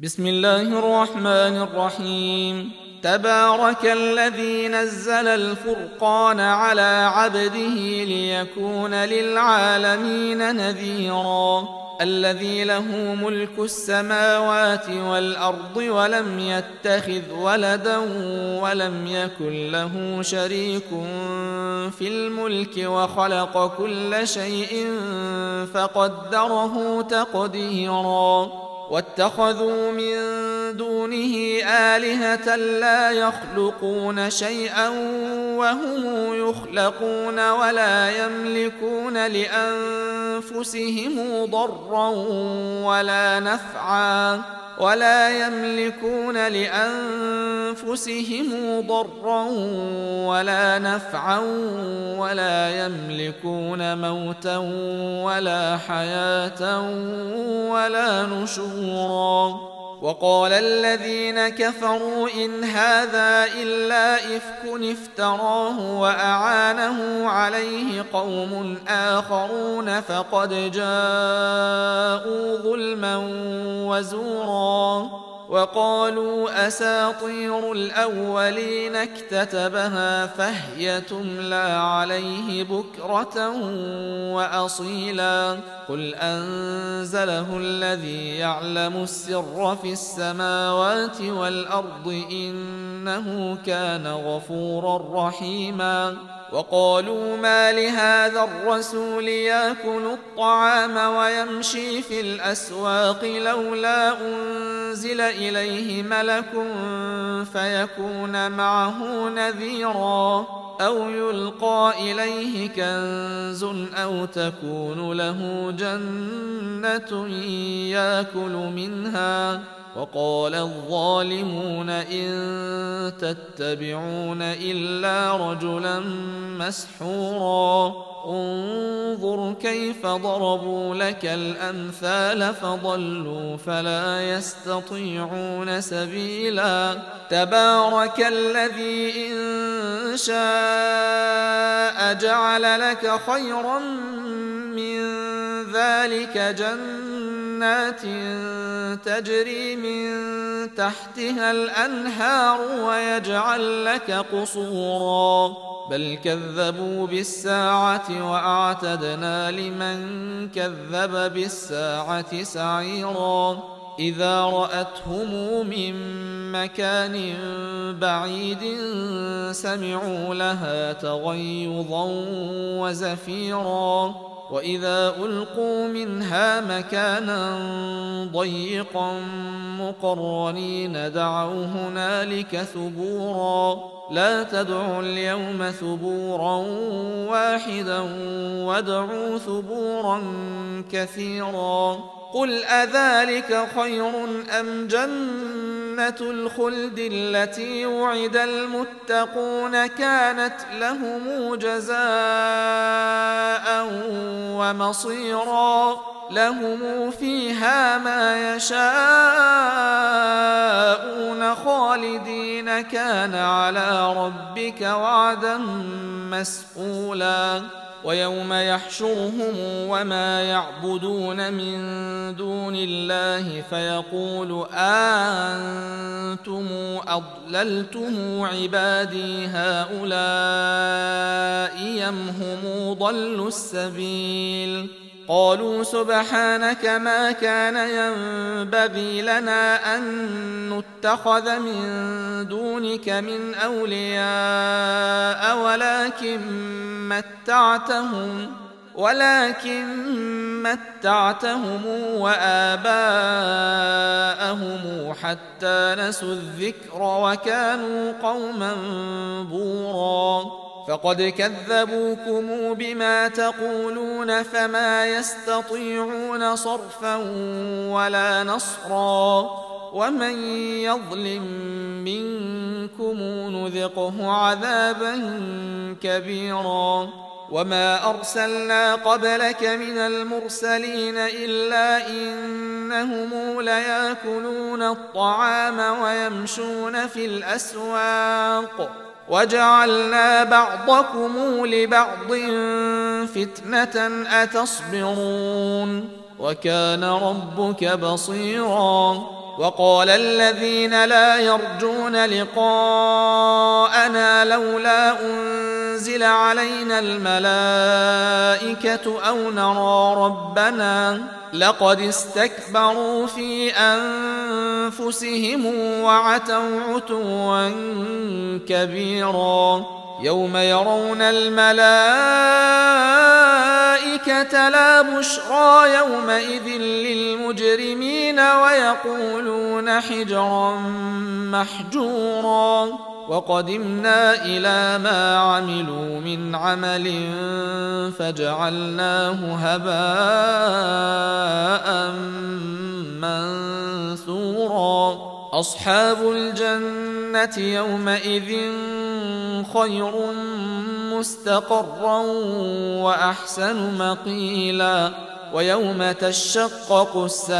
بسم الله الرحمن الرحيم. تبارك الذي نزل الفرقان على عبده ليكون للعالمين نذيرا. الذي له ملك السماوات والأرض ولم يتخذ ولدا ولم يكن له شريك في الملك وخلق كل شيء فقدره تقديرا. واتخذوا من دونه آلهة لا يخلقون شيئا وهم يخلقون ولا يملكون لأنفسهم ضرا ولا نفعا ولا يملكون موتا ولا حياة ولا نشورا. وقال الذين كفروا إن هذا إلا إفك افتراه وأعانه عليه قوم آخرون فقد جاءوا ظلما وزورا. وقالوا أساطير الأولين اكتتبها فهي تملى عليه بكرة وأصيلا. قل أنزله الذي يعلم السر في السماوات والأرض إنه كان غفورا رحيما. وقالوا ما لهذا الرسول يأكل الطعام ويمشي في الأسواق لولا أنزل إليه ملك فيكون معه نذيرا أو يلقى إليه كنز أو تكون له جنة يأكل منها. وقال الظالمون إن تتبعون إلا رجلا مسحورا. انظر كيف ضربوا لك الأمثال فضلوا فلا يستطيعون سبيلا. تبارك الذي إن شاء جعل لك خيرا من ذلك جنات تجري من تحتها الأنهار ويجعل لك قصورا. بل كذبوا بالساعة وأعتدنا لمن كذب بالساعة سعيرا. إذا رأتهم من مكان بعيد سمعوا لها تغيظا وزفيرا. وإذا ألقوا منها مكانا ضيقا مقرنين دعوا هنالك ثبورا. لا تدعوا اليوم ثبورا واحدا وادعوا ثبورا كثيرا. قل أذلك خير أم جنة الخلد التي وعد المتقون كانت لهم جزاء ومصيرا. لهم فيها ما يشاءون خالدين كان على ربك وعدا مسئولا. ويوم يحشرهم وما يعبدون من دون الله فيقول أنتم أضللتم عبادي هؤلاء أم هم ضلوا السبيل. قالوا سبحانك ما كان ينبغي لنا أن نتخذ من دونك من أولياء ولكن متعتهم وآباءهم حتى نسوا الذكر وكانوا قوما بورا. فقد كذبوكم بما تقولون فما يستطيعون صرفا ولا نصرا. ومن يظلم منكم نذقه عذابا كبيرا. وما أرسلنا قبلك من المرسلين إلا إنهم ليأكلون الطعام ويمشون في الأسواق وجعلنا بعضكم لبعض فتنة أتصبرون وكان ربك بصيرا وقال الذين لا يرجون لقاءنا لولا أنزل علينا الملائكة أو نرى ربنا لقد استكبروا في أنفسهم وعتوا عتوا كبيرا يوم يرون الملائكة لا بشرى يومئذ للمجرمين ويقولون حجرا محجورا وقدمنا إلى ما عملوا من عمل فجعلناه هباء منثورا أصحاب الجنة يومئذ خير مستقرا وأحسن مقيلا ويوم تشقق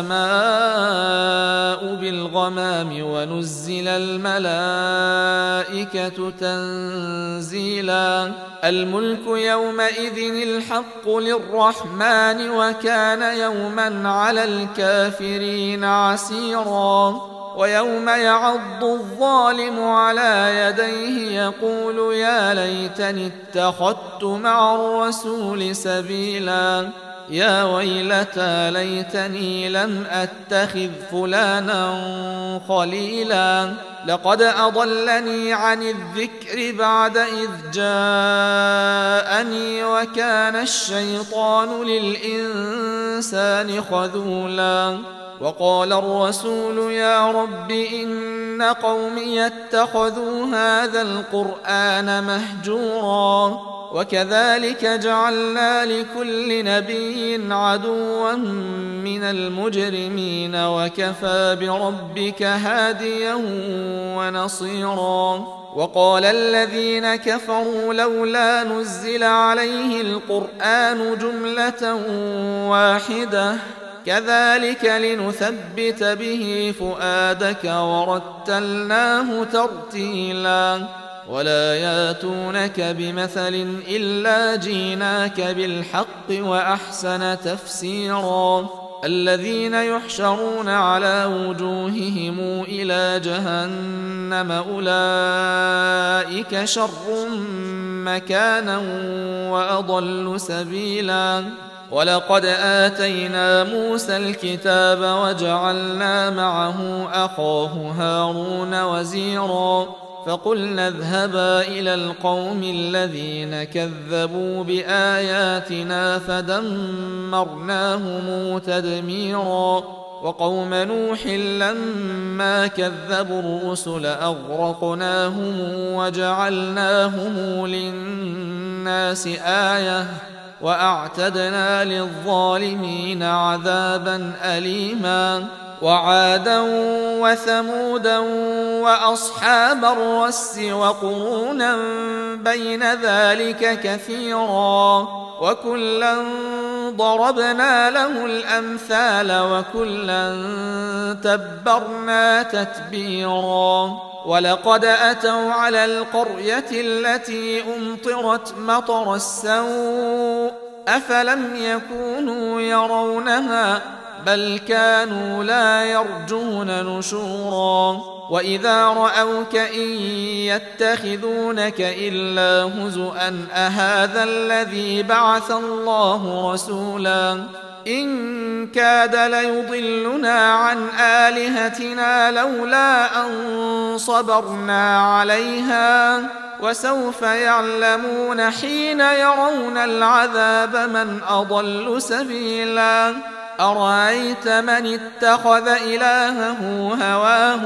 السماء بالغمام ونزل الملائكة تنزيلا الملك يومئذ الحق للرحمن وكان يوما على الكافرين عسيرا ويوم يعض الظالم على يديه يقول يا ليتني اتخذت مع الرسول سبيلا يا ويلتى ليتني لم أتخذ فلانا خليلا لقد أضلني عن الذكر بعد إذ جاءني وكان الشيطان للإنسان خذولا وقال الرسول يا رب إن قومي اتخذوا هذا القرآن مهجورا وكذلك جعلنا لكل نبي عدوا من المجرمين وكفى بربك هاديا ونصيرا وقال الذين كفروا لولا نزل عليه القرآن جملة واحدة كذلك لنثبت به فؤادك ورتلناه ترتيلا ولا ياتونك بمثل إلا جيناك بالحق وأحسن تفسيرا الذين يحشرون على وجوههم إلى جهنم أولئك شر مكانا وأضل سبيلا ولقد آتينا موسى الكتاب وجعلنا معه أخاه هارون وزيرا فقلنا اذهبا إلى القوم الذين كذبوا بآياتنا فدمرناهم تدميرا وقوم نوح لما كذبوا الرسل أغرقناهم وجعلناهم للناس آية وأعتدنا للظالمين عذابا أليما وعادا وثمودا وأصحاب الرس وقرونا بين ذلك كثيرا وكلا ضربنا له الأمثال وكلا تبرنا تتبيرا ولقد أتوا على القرية التي أمطرت مطر السوء أفلم يكونوا يرونها بل كانوا لا يرجون نشورا وإذا رأوك إن يتخذونك إلا هزؤا أهذا الذي بعث الله رسولا إن كاد ليضلنا عن آلهتنا لولا أن صبرنا عليها وسوف يعلمون حين يرون العذاب من أضل سبيلا أرأيت من اتخذ إلهه هواه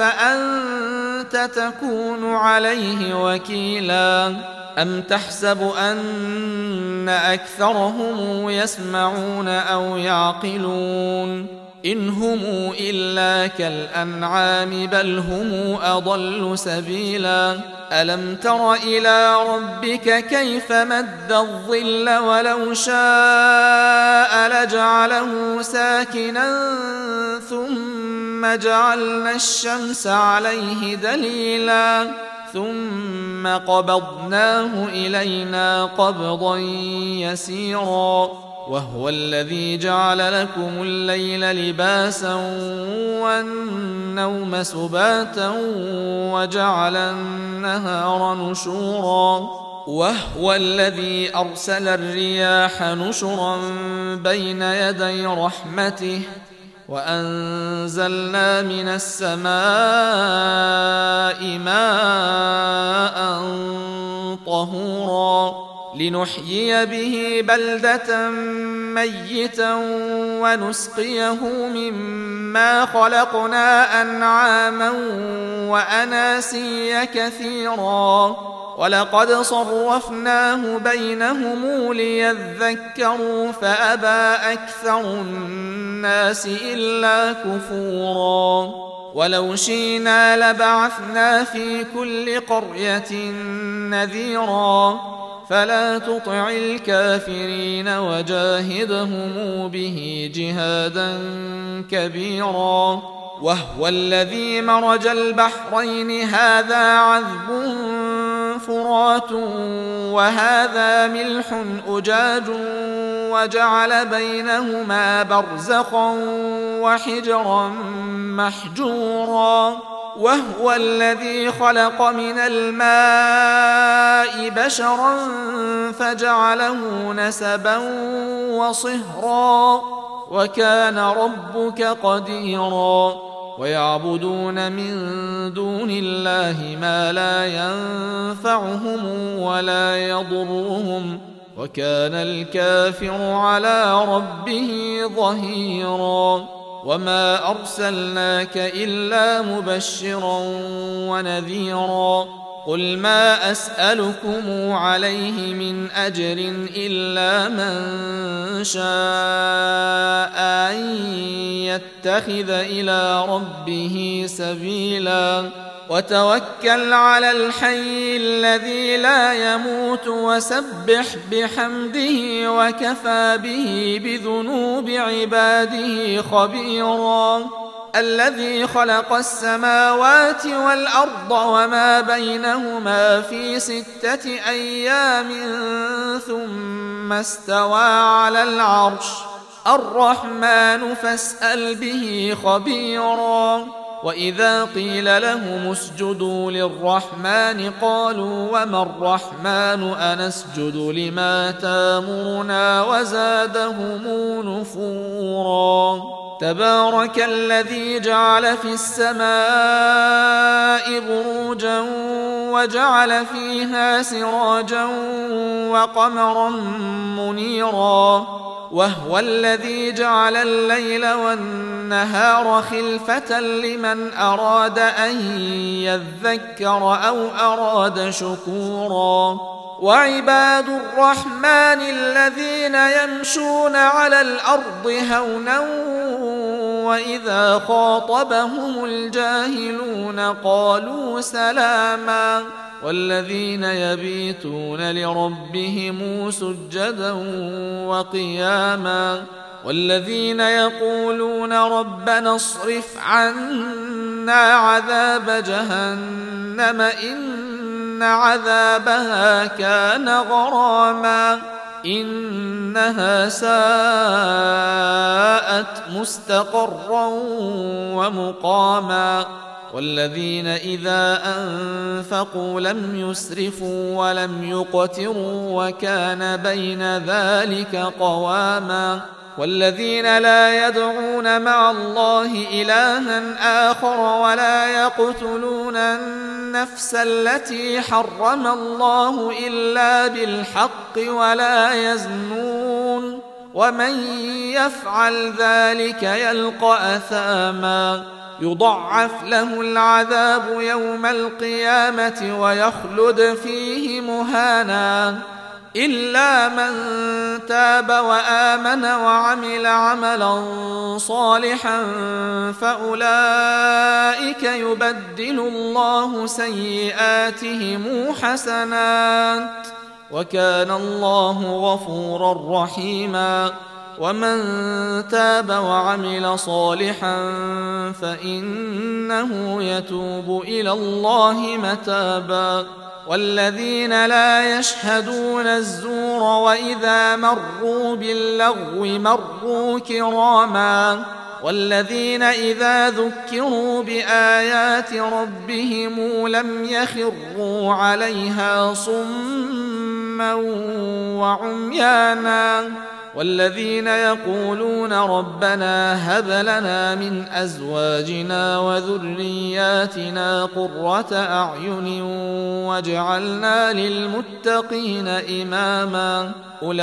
أفأنت تكون عليه وكيلا أم تحسب أن أكثرهم يسمعون أو يعقلون إن هم إلا كالأنعام بل هم أضل سبيلا ألم تر إلى ربك كيف مد الظل ولو شاء لجعله ساكنا ثم جعلنا الشمس عليه دليلا ثم قبضناه إلينا قبضا يسيرا وهو الذي جعل لكم الليل لباسا والنوم سباتا وجعل النهار نشورا وهو الذي أرسل الرياح نشرا بين يدي رحمته وأنزلنا من السماء ماء طهورا لنحيي به بلدة ميتا ونسقيه مما خلقنا أنعاما وأناسيا كثيرا ولقد صرفناه بينهم ليذكروا فأبى أكثر الناس إلا كفورا ولو شئنا لبعثنا في كل قرية نذيرا فلا تطع الكافرين وجاهدهم به جهادا كبيرا وهو الذي مرج البحرين هذا عذب فرات وهذا ملح أجاج وجعل بينهما برزخا وحجرا محجورا وهو الذي خلق من الماء بشرا فجعله نسبا وصهرا وكان ربك قديرا ويعبدون من دون الله ما لا ينفعهم ولا يضرهم وكان الكافر على ربه ظهيرا وما أرسلناك إلا مبشرا ونذيرا قل ما أسألكم عليه من أجر إلا من شاء أن يتخذ إلى ربه سبيلا وتوكل على الحي الذي لا يموت وسبح بحمده وكفى به بذنوب عباده خبيرا الذي خلق السماوات والأرض وما بينهما في 6 أيام ثم استوى على العرش الرحمن فاسأل به خبيرا وإذا قيل لهم اسجدوا للرحمن قالوا وما الرحمن أنسجد لما تامرنا وزادهم نفورا تبارك الذي جعل في السماء بروجا وجعل فيها سراجا وقمرا منيرا وهو الذي جعل الليل والنهار خلفة لمن أراد أن يذكر أو أراد شكورا وعباد الرحمن الذين يمشون على الأرض هونا وإذا خاطبهم الجاهلون قالوا سلاما والذين يبيتون لربهم سجدا وقياما والذين يقولون ربنا اصرف عنا عذاب جهنم إن عذابها كان غراما إنها ساءت مستقرا ومقاما والذين إذا أنفقوا لم يسرفوا ولم يقتروا وكان بين ذلك قواما والذين لا يدعون مع الله إلها آخر ولا يقتلون النفس التي حرم الله إلا بالحق ولا يزنون ومن يفعل ذلك يلقى أثاما يضعف له العذاب يوم القيامة ويخلد فيه مهانا إلا من تاب وآمن وعمل عملا صالحا فأولئك يبدل الله سيئاتهم حسنات وكان الله غفورا رحيما ومن تاب وعمل صالحا فإنه يتوب إلى الله متابا والذين لا يشهدون الزور وإذا مروا باللغو مروا كراما والذين إذا ذكروا بآيات ربهم لم يخروا عليها صما وعميانا والذين يقولون ربنا هب لنا من أزواجنا وذرياتنا قرة أعين واجعلنا للمتقين إماما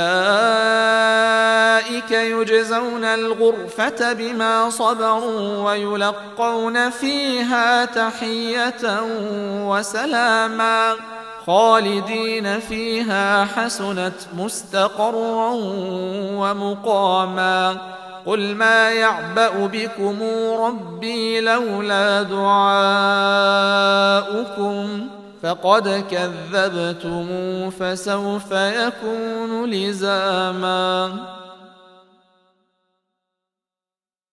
أولئك يجزون الغرفة بما صبروا ويلقون فيها تحية وسلاما خالدين فيها حسنت مستقرا ومقاما قل ما يعبأ بكم ربي لولا دعاؤكم فقد كذبتم فسوف يكون لزاما